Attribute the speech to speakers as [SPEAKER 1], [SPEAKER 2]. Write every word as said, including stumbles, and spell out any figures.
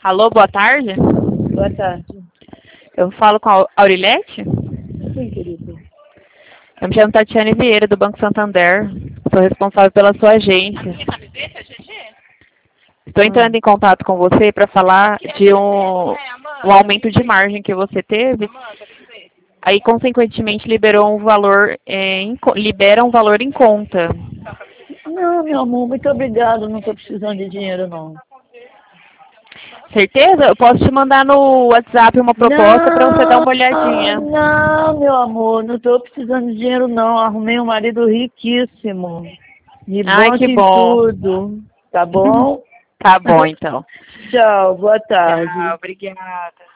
[SPEAKER 1] Alô, boa tarde.
[SPEAKER 2] Boa tarde.
[SPEAKER 1] Eu falo com a Aurilete?
[SPEAKER 2] Sim, querida.
[SPEAKER 1] Eu me chamo Tatiane Vieira, do Banco Santander. Sou responsável pela sua agência. Estou entrando
[SPEAKER 2] Hum.
[SPEAKER 1] em contato com você para falar de um, um aumento de margem que você teve. Aí, consequentemente, liberou um valor, é, em, co- libera um valor em conta.
[SPEAKER 2] Não, meu amor, muito obrigado. Não estou precisando de dinheiro, não.
[SPEAKER 1] Certeza? Eu posso te mandar no WhatsApp uma proposta para você dar
[SPEAKER 2] Não,
[SPEAKER 1] uma olhadinha.
[SPEAKER 2] não, meu amor. Não estou precisando de dinheiro, não. Arrumei um marido riquíssimo. Me
[SPEAKER 1] Ai, que
[SPEAKER 2] banca em
[SPEAKER 1] bom.
[SPEAKER 2] tudo. Tá bom?
[SPEAKER 1] Tá bom, então.
[SPEAKER 2] Tchau, boa tarde.
[SPEAKER 1] Tchau, obrigada.